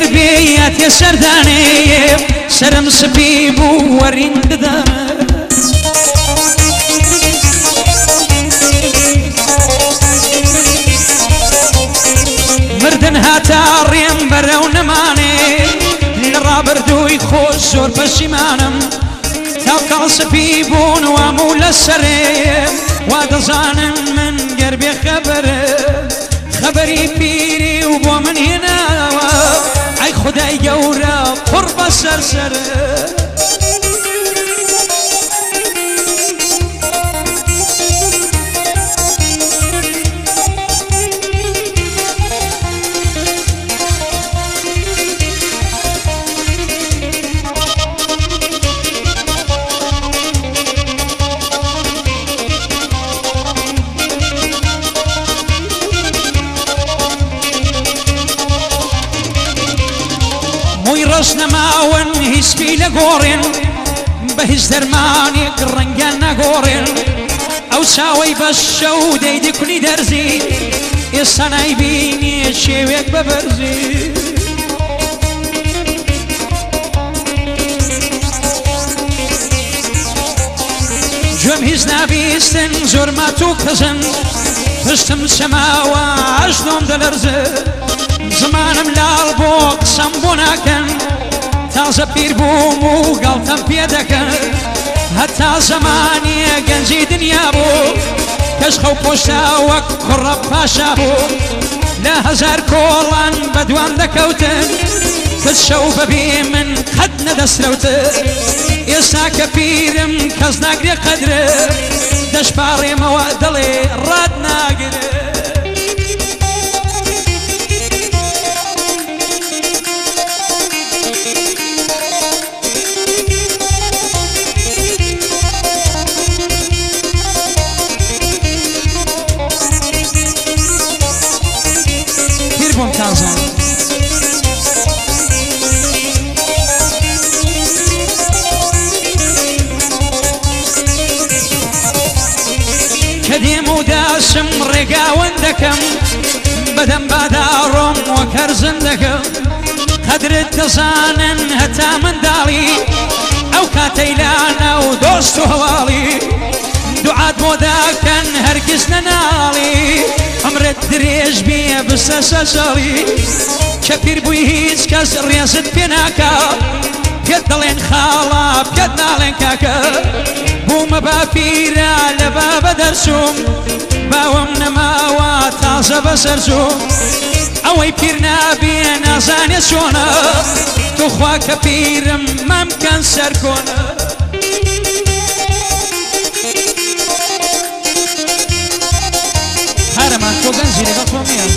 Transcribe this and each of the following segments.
بيات يا سرداني سرم سبيب ورين ددانه مردن هاتا ريم برو نماني لرابردوي خوش زور بشيمانم تاقا سبيبون وامول السريم وادزانم من قربي خبري بيري وبو من هنا اي خداي جورا قرب السرسر نماون هسبي لغورين بهز درماني قرنجانا غورين او ساوي بشو ديدي كوني درزي يسانا يبيني الشيوك ببرزي جوم هزنا بيستن زور ما توكزن فشتم سماوا عجنون دلرزي زمانم لالبوك سمبوناكن تازه پیر بوم و گڵتەم پێ دەکەن هەتا زەمانی گەنجی دنیا بوو کەشخە و پۆشتا وەک کوڕە پاشا بوو لە هەزار کۆڵان بەدوام دەکەوتن کە شەو بەبێ من قەت نەدەسرەوتن ئێستا کە پیرم کەس ناگرێ قەدرە دەشپاڕێمەوە دەڵێ ڕات ناگرێ كديم وداسم رقاون دكم بدم بادارم وكرزن دكم قدر التصانن هتا من دالي او كاتيلانا ودوست هوالي دعات موداكن هرقز ننالي عمر الدريج بيه بسسسالي كبير بوي هيج كاس رياست بيناكا بيدلين خالا بيدنالين كاكا بوم بابيرا لباب درسوم باوم نماوا تازه بسرسوم اوي بيرنا بينا زاني سونا تخوا كبيرم ممكن سركونا هرمان توغن زيري بطوميا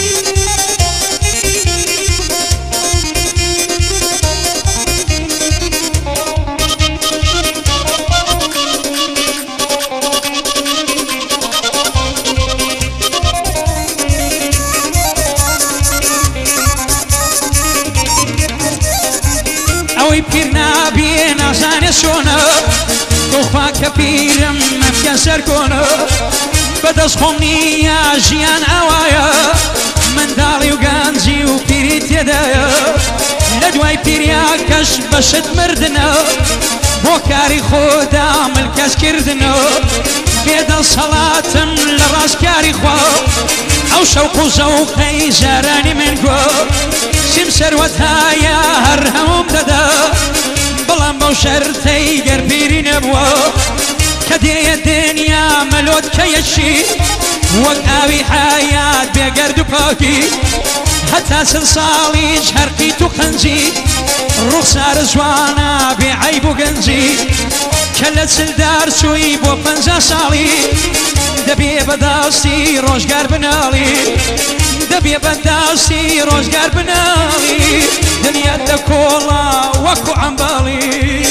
اوي بيرنا بينا زاني سونا تخوا كبيرم ممكن سركونا بدس خوني يا جيان اوايا من دالي وغانزي وبيريت يدايا لدواي بيريا كش بشت مردنا بوكاري خودا ملكاس كردنا بيدا صلاة لراس كاري خوا او شوق زوقي زاراني من قو سمسر وتهايا هرهم ددا بلان بو شرطي قربيري نبوا كدي الدنيا ملوت كيشي وقاوي حياة بقرد باكي حتى سلسالي شرقي تخنزي رخصار زوانا بعيب وقنزي كلت سلدار سوي بو 50 سالي دبي بداستي روزگار بنالي دبي بداستي روزگار بنالي دنيا دكولا وكو عمبالي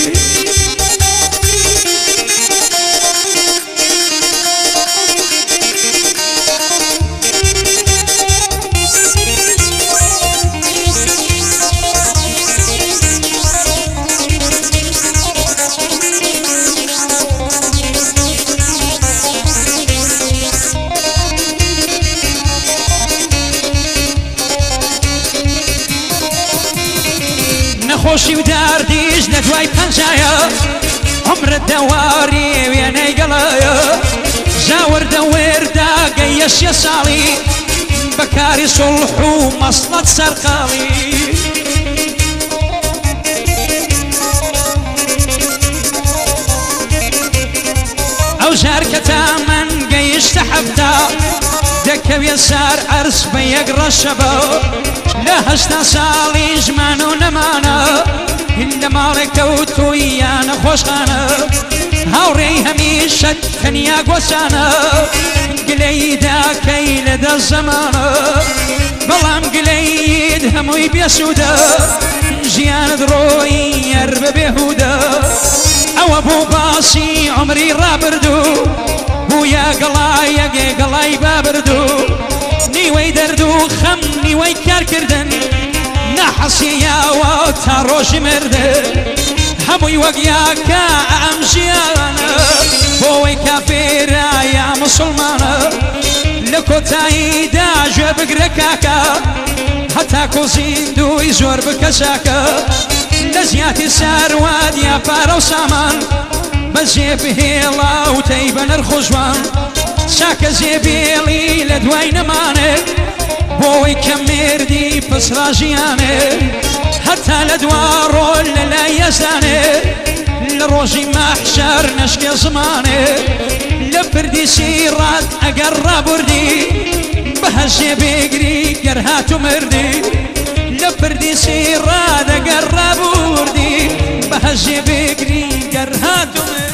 نەخۆشی و داردیش لە دوای پەنجایە عمرت دەواری وێنەی گەڵایە ژاوردە وێردا گەیە 6 ساڵی بەکاری سڵح و مەسڵەت سەرقاڵی ئەو ژار کە تامەن گەیشتە 7 دەکەوێ سار عەرس بە 1 ڕەشەبە لە 8 ساڵی ژمان و نەمانە لە ماڵێک کەوتووی یانە خۆشخانە هاوڕێی هەمیشە تەنیا گۆچانە گلەی داکەی لە 10 زەمانە بەڵام گلەیت هەمووی بێسوودە ژیانت ڕۆی یەر بە بێهودە ئەوە بوو باسی عمری ڕابردوو بوویە گەڵایەگێ گەڵای بابردوو نیوەی دەرد و خەم نیوەی کارکردن نەحەسیەوە تا ڕۆژی مردن هەمووی وەک یاکە ئەم ژیانە بۆەوەی کافێرە یا موسڵمانە لە کۆتاییدا گوێ بگرە کاکە هەتاکو زیندوی زۆر بکە چاکە لە زیاتی ساروات یا پارە و سامان بە زێبهێڵا و تەی بە نرخ و جوان چاکە زێبێڵی لە دوای نەمانێت بۆی کە مردی پسرا ژیانێ هەتا لە دوا ڕۆل لە لای یەزانێ لە ڕۆژی مەحشەر نەشکێ زمانێ لە پردی سیڕات ئەگەر ڕابوردی بەهەژێ بێگری گەر هاتو مردی لە پردی سیڕات ئەگەر ڕابوردی بەهەژێ بێگری گەر هاتو مردی